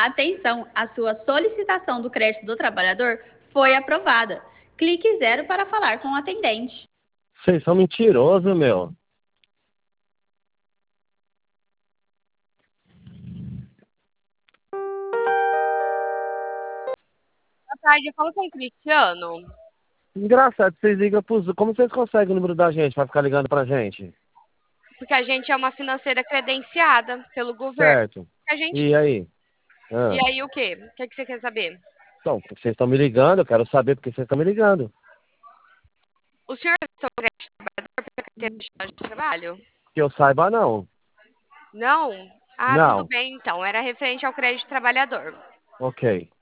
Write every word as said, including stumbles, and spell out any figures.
Atenção, a sua solicitação do crédito do trabalhador foi aprovada. Clique zero para falar com o atendente. Vocês são mentirosos, meu. Boa tarde, fala com o Cristiano. Engraçado, vocês ligam pros... Como vocês conseguem o número da gente pra ficar ligando pra gente? Porque a gente é uma financeira credenciada pelo governo. Certo. A gente... E aí? Ah. E aí o quê? O que, que você quer saber? Então, vocês estão me ligando, eu quero saber porque vocês estão me ligando. O senhor é seu crédito de trabalhador pela carteira nacional de trabalho? Que eu saiba, não. Não? Ah, Não. tudo bem então. Era referente ao crédito de trabalhador. Ok.